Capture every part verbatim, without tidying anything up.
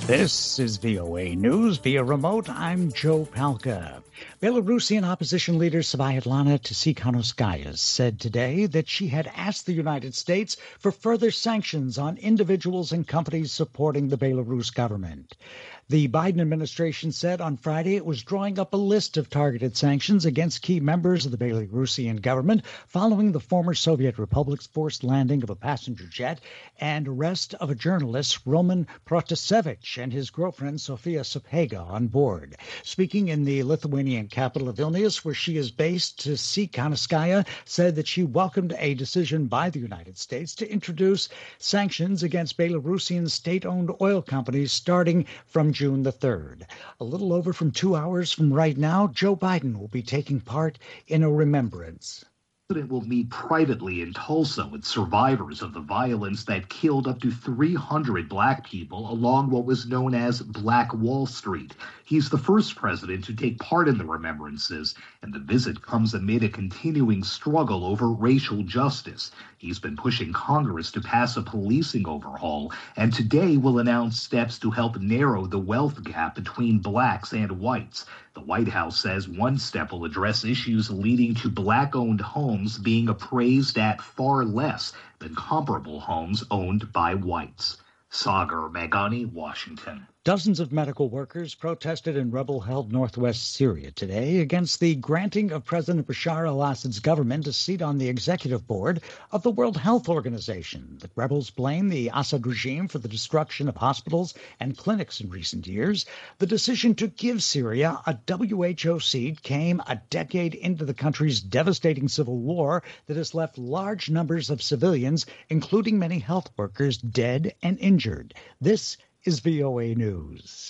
This is V O A News via remote. I'm Joe Palca. Belarusian opposition leader Sviatlana Tsikhanouskaya said today that she had asked the United States for further sanctions on individuals and companies supporting the Belarus government. The Biden administration said on Friday it was drawing up a list of targeted sanctions against key members of the Belarusian government following the former Soviet republic's forced landing of a passenger jet and arrest of a journalist, Roman Protasevich, and his girlfriend, Sofia Sapega, on board. Speaking in the Lithuanian capital of Vilnius, where she is based, Tsikhanouskaya said that she welcomed a decision by the United States to introduce sanctions against Belarusian state-owned oil companies starting from June the third. A little over from two hours from right now, Joe Biden will be taking part in a remembrance. The president will meet privately in Tulsa with survivors of the violence that killed up to three hundred black people along what was known as Black Wall Street. He's the first president to take part in the remembrances, and the visit comes amid a continuing struggle over racial justice. He's been pushing Congress to pass a policing overhaul, and today will announce steps to help narrow the wealth gap between blacks and whites. The White House says one step will address issues leading to black-owned homes being appraised at far less than comparable homes owned by whites. Sagar Meghani, Washington. Dozens of medical workers protested in rebel-held northwest Syria today against the granting of President Bashar al-Assad's government a seat on the executive board of the World Health Organization. The rebels blame the Assad regime for the destruction of hospitals and clinics in recent years. The decision to give Syria a W H O seat came a decade into the country's devastating civil war that has left large numbers of civilians, including many health workers, dead and injured. This is V O A News.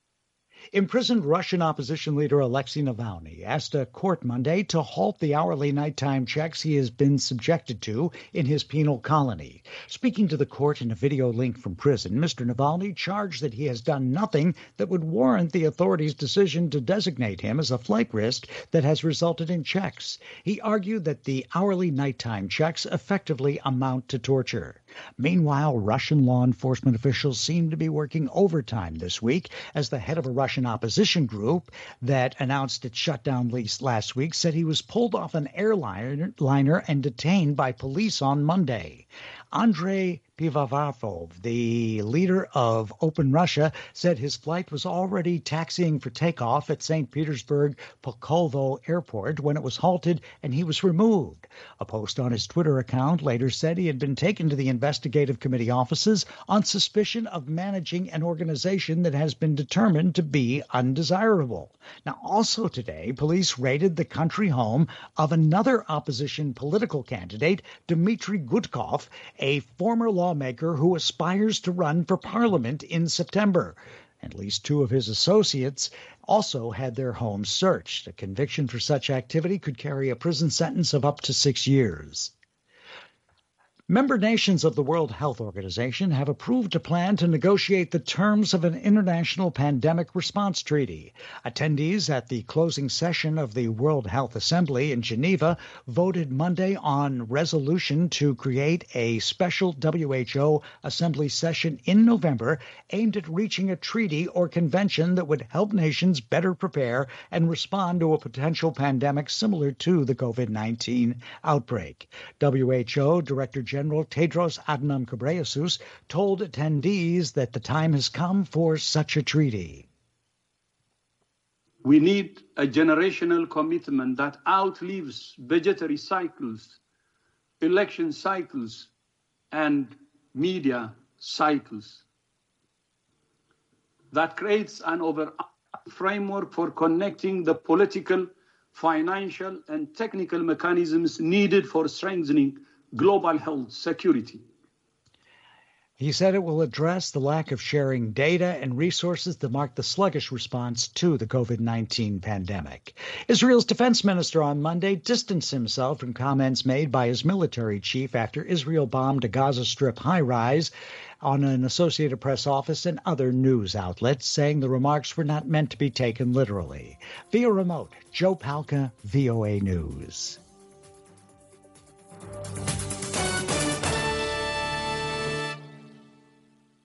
Imprisoned Russian opposition leader Alexei Navalny asked a court Monday to halt the hourly nighttime checks he has been subjected to in his penal colony. Speaking to the court in a video link from prison, Mister Navalny charged that he has done nothing that would warrant the authorities' decision to designate him as a flight risk that has resulted in checks. He argued that the hourly nighttime checks effectively amount to torture. Meanwhile, Russian law enforcement officials seem to be working overtime this week as the head of a Russian opposition group that announced its shutdown last week said he was pulled off an airliner and detained by police on Monday. Andrei Pivovarov, the leader of Open Russia, said his flight was already taxiing for takeoff at Saint Petersburg Pulkovo Airport when it was halted and he was removed. A post on his Twitter account later said he had been taken to the investigative committee offices on suspicion of managing an organization that has been determined to be undesirable. Now, also today, police raided the country home of another opposition political candidate, Dmitry Gudkov, a former lawmaker who aspires to run for parliament in September. At least two of his associates also had their homes searched. A conviction for such activity could carry a prison sentence of up to six years. Member nations of the World Health Organization have approved a plan to negotiate the terms of an international pandemic response treaty. Attendees at the closing session of the World Health Assembly in Geneva voted Monday on resolution to create a special W H O Assembly session in November aimed at reaching a treaty or convention that would help nations better prepare and respond to a potential pandemic similar to the COVID nineteen outbreak. W H O Director General Tedros Adhanom Ghebreyesus told attendees that the time has come for such a treaty. We need a generational commitment that outlives budgetary cycles, election cycles, and media cycles. That creates an overarching framework for connecting the political, financial, and technical mechanisms needed for strengthening global health security. He said it will address the lack of sharing data and resources that mark the sluggish response to the COVID nineteen pandemic. Israel's defense minister on Monday distanced himself from comments made by his military chief after Israel bombed a Gaza Strip high-rise on an Associated Press office and other news outlets, saying the remarks were not meant to be taken literally. Via remote, Joe Palca, V O A News.